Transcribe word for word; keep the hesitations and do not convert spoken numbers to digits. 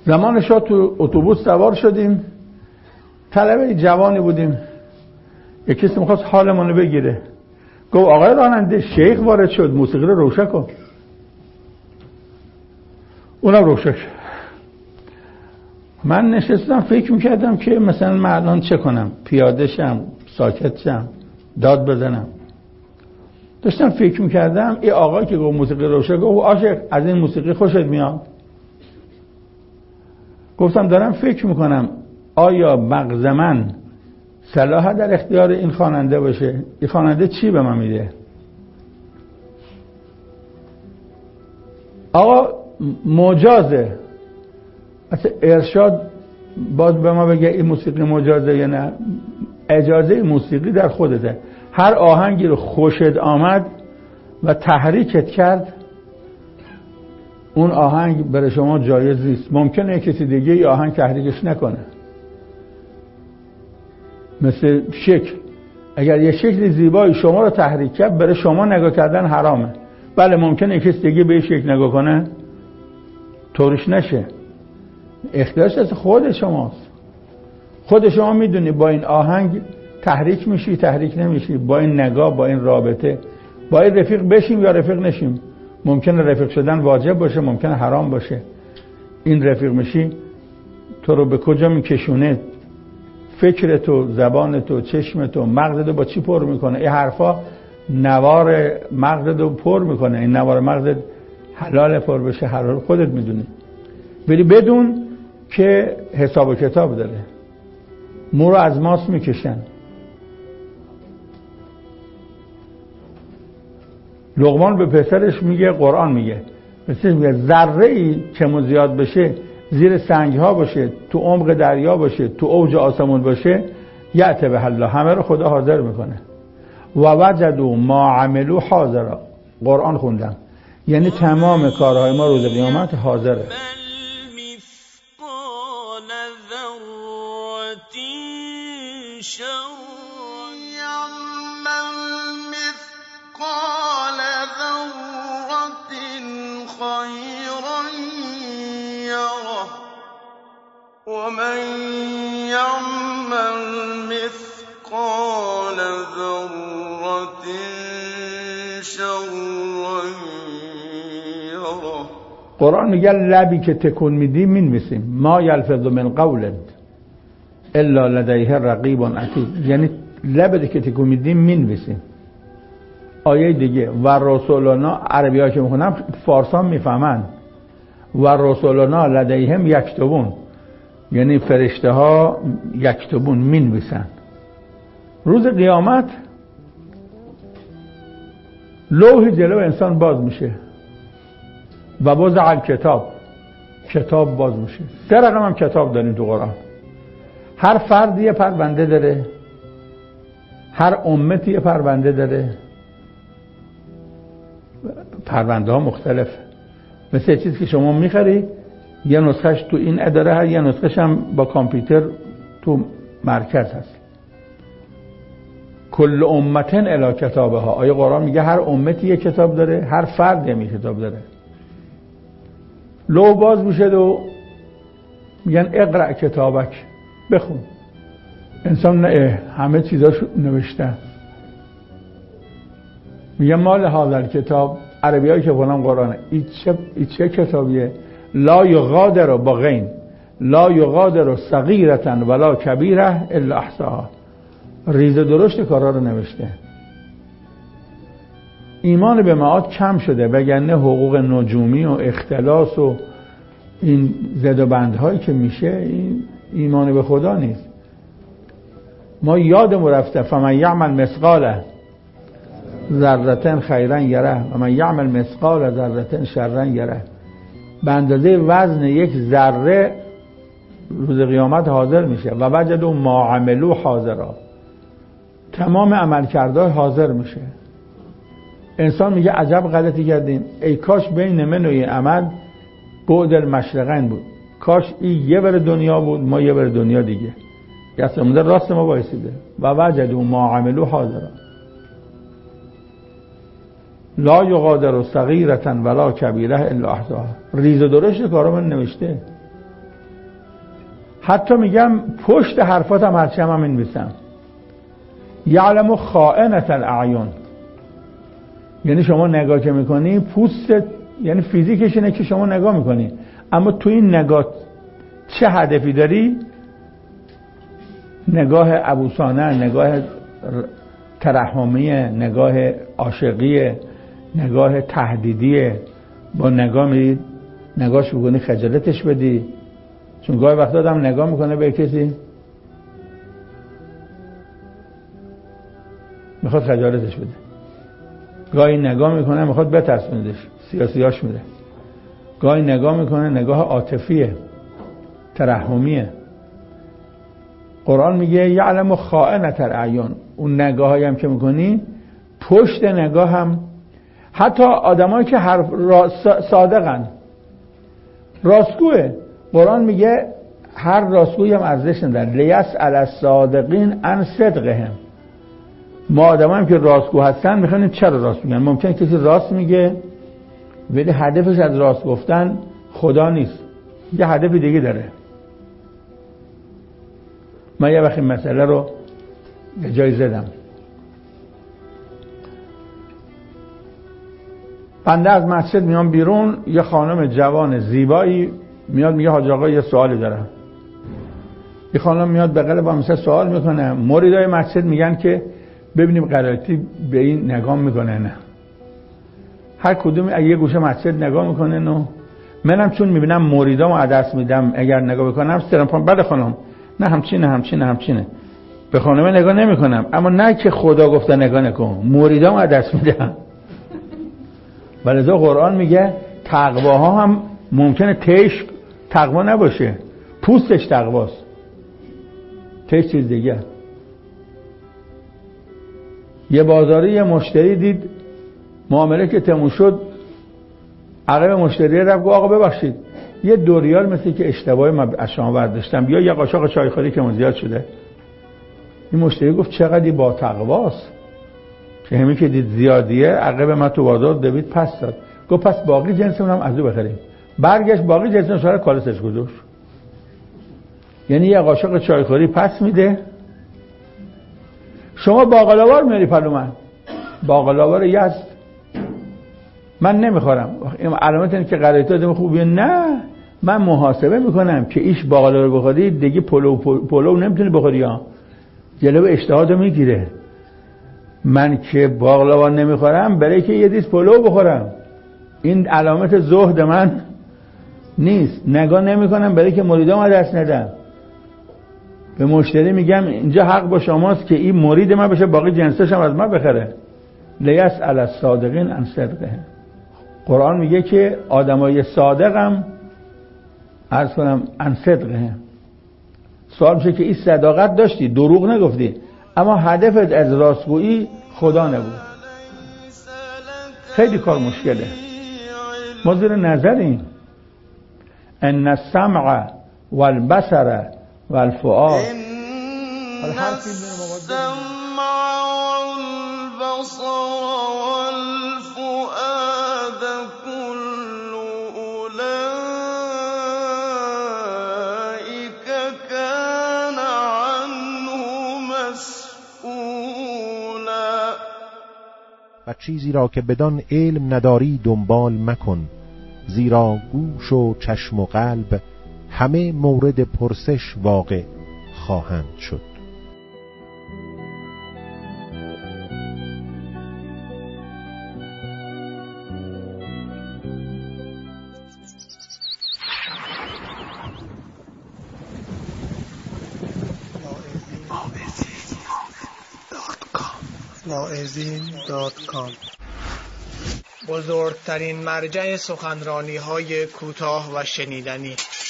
زمان شاه تو اتوبوس سوار شدیم، طلبه جوانی بودیم، یک کسی میخواست حالمون رو بگیره، گفت آقای راننده شیخ وارد شد، موسیقی رو روشن کن. اونم روشن شد. من نشستم فکر میکردم که مثلا من الان چه کنم، پیاده شم، ساکت شم، داد بزنم. داشتم فکر میکردم این آقای که گفت موسیقی روشن، گفت عاشق از این موسیقی خوشت میاد؟ گفتم دارم فکر میکنم آیا مغز من صلاح در اختیار این خواننده باشه؟ این خواننده چی به من میده؟ آقا مجازه، اصلا ارشاد باز به ما بگه این موسیقی مجازه یا نه؟ اجازه موسیقی در خودته. هر آهنگی رو خوشت آمد و تحریکت کرد، اون آهنگ برای شما جایز نیست. ممکنه کسی دیگه ای آهنگ تحریکش نکنه. مثل شکل، اگر یه شکل زیبایی شما رو تحریک کرد، برای شما نگاه کردن حرامه. بله ممکنه کسی دیگه به شکل نگاه کنه، طورش نشه. اختیارش از خود شماست. خود شما میدونی با این آهنگ تحریک میشی، تحریک نمیشی، با این نگاه، با این رابطه، با این رفیق بشیم یا رفیق نشیم. ممکنه رفیق شدن واجب باشه، ممکنه حرام باشه. این رفیق میشی تو رو به کجا میکشونه؟ فکرتو، زبانتو، چشمتو، مغزتو با چی پر میکنه؟ این حرفا نوار مغزتو پر میکنه. این نوار مغزت حلال پر بشه حلال، خودت میدونی. ولی بدون که حساب و کتاب داره. مو رو از ماست میکشن. لقمان به پسرش میگه، قرآن میگه، پسرش میگه ذره ای که زیاد بشه، زیر سنگ ها باشه، تو عمق دریا باشه، تو اوج آسمون باشه، یأتی به الله، همه رو خدا حاضر میکنه. و وجدوا ما عملوا حاضرا. قرآن خوندم، یعنی تمام کارهای ما روز قیامت حاضره. ومن يعمل مثقال ذرة شرا يره. قرآن میگه لبی که تکون میدی مینویسیم. ما یلفظ من قول الا لدیه رقیب عتید، یعنی لبی که تکون میدی مینویسیم. آیه دیگه و رسولنا، عربی ها که میخونم فارسان میفهمن، و رسولنا لدیهم یکتبون، یعنی فرشته ها یکتبون مینویسن. روز قیامت لوح جلو انسان باز میشه و باز کتاب کتاب باز میشه. سه رقم هم کتاب داریم تو قرآن. هر فردی یه پرونده داره، هر امتی یه پرونده داره. پرونده ها مختلف، مثل چیزی که شما میخری یه نسخهش تو این اداره هست، یه نسخهش هم با کامپیوتر تو مرکز هست. کل امتن الی کتابه ها. آیه قرآن میگه هر امتی یه کتاب داره، هر فرد یه کتاب داره. لو باز میشه و میگن اقرأ کتابک، بخون. انسان نه، همه چیزاشو نوشتن. میگه مال هذا کتاب، عربی هایی که بونم قرآنه، ای چه, ای چه کتابیه؟ لا یغادر با غین، لا یغادر صغیرة ولا کبیره الا احصاها. ریز درشت کارا رو نوشته. ایمان به معاد کم شده، وگرنه حقوق نجومی و اختلاس و این زد و بندهایی که میشه، این ایمان به خدا نیست. ما یادمون رفته فمن یعمل مثقال ذره خیرا یره و من یعمل مثقال ذره شرا یره. به اندازه وزن یک ذره روز قیامت حاضر میشه. و وجدوا ما عملوا حاضرا، تمام عملکردهای حاضر میشه. انسان میگه عجب غلطی کردیم، ای کاش بین من و این عمل بعد المشرقین بود، کاش این یه بر دنیا بود ما یه بر دنیا دیگه. دستمون راست ما وایسیده. و وجدوا ما عملوا حاضرا لا یغادر صغیرة ولا کبیره الا احصاها. ریز و درشت کارا من نوشته. حتی میگم پشت حرفاتم هرچی هم همین میسم. یعلم خائنة الاعیون، یعنی شما نگاه که میکنی پوست، یعنی فیزیکش اینه که شما نگاه میکنی، اما تو این نگاه چه هدفی داری؟ نگاه عبوسانه، نگاه ترحمی، نگاه عاشقی، نگاه تهدیدی. با نگاه میری نگاهش بکنی خجالتش بدی، چون گاهی وقتا آدم نگاه میکنه به کسی میخواد خجالتش بده، گاهی نگاه میکنه میخواد بترسوندش، سیاسیاش میره. گاهی نگاه میکنه نگاه عاطفیه، ترحمیه. قرآن میگه یعلم خائنة الاعیون، اون نگاهایی هم که میکنی پشت نگاه هم. حتی آدمایی که حرف صادقن، راستگوه، قرآن میگه هر راستگویی هم ارزش نداره. لیسأل الصادقین عن صدقهم. ما آدمایی که راستگو هستن میخوان چرا راست میگن. ممکنه کسی راست میگه ولی هدفش از راست گفتن خدا نیست، یه هدف دیگه داره. من یه وقتی مسئله رو یه جایی زدم، بنده از مسجد میام بیرون، یه خانم جوان زیبایی میاد میگه حاج آقا یه سوالی دارم. یه خانم میاد بغل با مثلا سوال میکنه. مریدای مسجد میگن که ببینیم قرائتی به این نگاه میکنه نه. هر کدوم یه گوشه مسجد نگاه میکنه. نو منم چون میبینم مریدامو عدس میدم، اگر نگاه بکنم سرم پام بله خانم نه همچینه همچینه همچینه، به خانم نگاه نمیکنم. اما نه که خدا گفته نگاه نکن، مریدامو عدس میدم. ولذا قرآن میگه تقواها هم ممکنه تهش تقوا نباشه، پوستش تقواست، تهش چیز دیگه. یه بازاری یه مشتری دید معامله که تموم شد، عقب مشتری رفت گفت آقا ببخشید یه دو ریال مثل که اشتباهی من از شما برداشتم، بیا یه قاشق چایخوری که زیاد شده. این مشتری گفت چقدر با تقواست که همین که دید زیادیه عقب من تو بازار دوید پس داد. گفت پس باقی جنسمون هم از او بخریم. برگشت باقی جنسمون سر کالسش گذاشت. یعنی یه قاشق چایخوری پس میده. شما باقلاوار میاری پلو من، باقلاوار یزد من نمیخورم، این علامت اینه که قرائت آدم خوبیه. نه، من محاسبه میکنم که ایش باقلاوار بخوری دیگه پلو پلو نمیتونی بخوری ها، جلو اشتهادو میگیره. من که باقلاوا نمیخورم برای که یه دیس پلو بخورم، این علامت زهد من نیست. نگاه نمیکنم برای که مریدام دست ندم. به مشتری میگم اینجا حق با شماست که این مرید من بشه، باقی جنسش هم از من بخره. لیسأل الصادقین عن صدقهم. قرآن میگه که آدمای صادق هم عرض کنم عن صدقهم. سوال میشه که این صداقت داشتی، دروغ نگفتی، اما هدفت از راستگویی خدا نبود. خیلی کار مشکله. ما زیر نظریم. ان السمع والبصر والفؤاد. ان السمع والبصر والفؤاد كل اولئك كان عنه مسئولا. و چیزی را که بدان علم نداری دنبال مکن، زیرا گوش و چشم و قلب همه مورد پرسش واقع خواهند شد. واعظین دات کام بزرگترین مرجع سخنرانی های کوتاه و شنیدنی.